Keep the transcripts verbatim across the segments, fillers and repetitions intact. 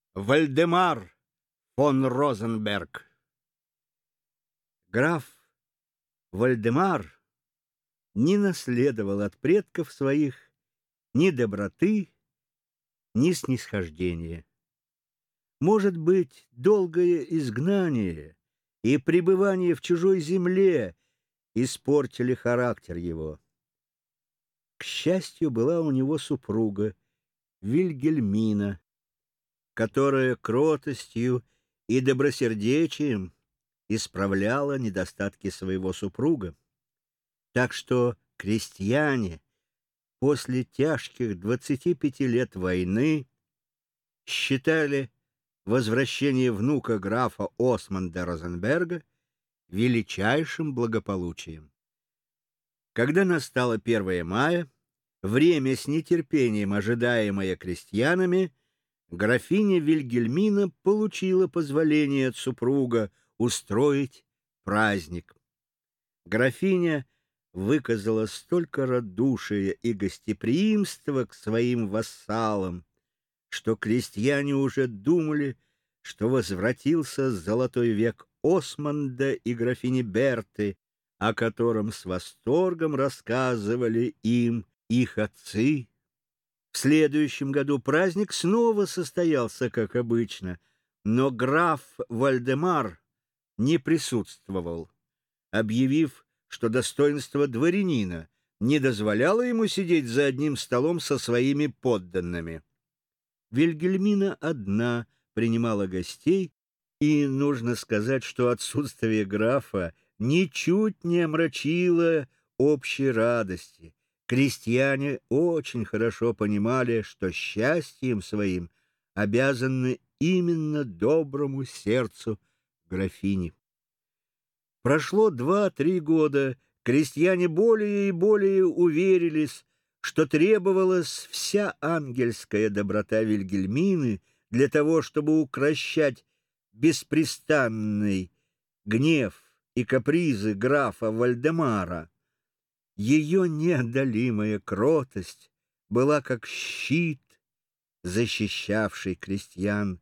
Вальдемар фон Розенберг. Граф Вальдемар не наследовал от предков своих ни доброты, ни снисхождения. Может быть, долгое изгнание и пребывание в чужой земле испортили характер его. К счастью, была у него супруга Вильгельмина, которая кротостью и добросердечием исправляла недостатки своего супруга. Так что крестьяне после тяжких двадцати пяти лет войны считали возвращение внука графа Осмонда Розенберга величайшим благополучием. Когда настало первое мая, время с нетерпением ожидаемое крестьянами, графиня Вильгельмина получила позволение от супруга устроить праздник. Графиня выказала столько радушия и гостеприимства к своим вассалам, что крестьяне уже думали, что возвратился золотой век Осмонда и графини Берты, о котором с восторгом рассказывали им их отцы. В следующем году праздник снова состоялся, как обычно, но граф Вальдемар не присутствовал, объявив, что достоинство дворянина не дозволяло ему сидеть за одним столом со своими подданными. Вильгельмина одна принимала гостей, и нужно сказать, что отсутствие графа ничуть не омрачило общей радости. Крестьяне очень хорошо понимали, что счастьем своим обязаны именно доброму сердцу графини. Прошло два-три года, крестьяне более и более уверились, что требовалась вся ангельская доброта Вильгельмины для того, чтобы укрощать беспрестанный гнев и капризы графа Вальдемара. Ее неодолимая кротость была как щит, защищавший крестьян.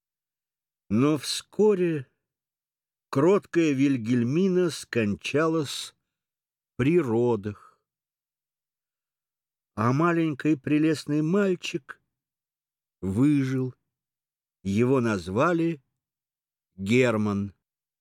Но вскоре кроткая Вильгельмина скончалась при родах, а маленький прелестный мальчик выжил. Его назвали Герман.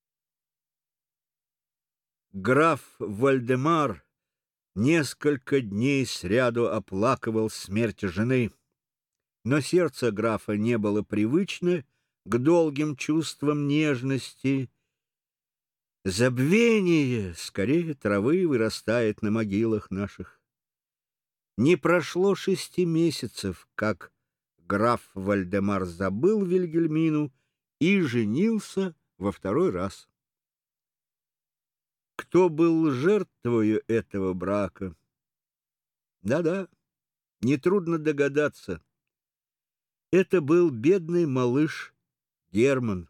Граф Вальдемар несколько дней сряду оплакивал смерть жены, но сердце графа не было привычно к долгим чувствам нежности. Забвение скорее травы вырастает на могилах наших. Не прошло шести месяцев, как граф Вальдемар забыл Вильгельмину и женился во второй раз. Кто был жертвою этого брака? Да-да, нетрудно догадаться. Это был бедный малыш Герман.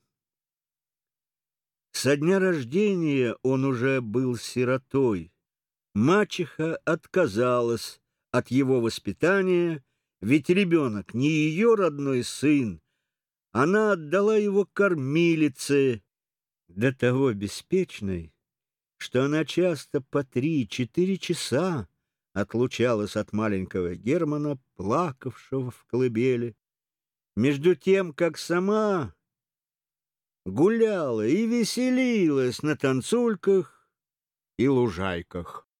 Со дня рождения он уже был сиротой. Мачеха отказалась от его воспитания, ведь ребенок не ее родной сын. Она отдала его кормилице, до того беспечной, что она часто по три-четыре часа отлучалась от маленького Германа, плакавшего в колыбели, между тем, как сама гуляла и веселилась на танцульках и лужайках.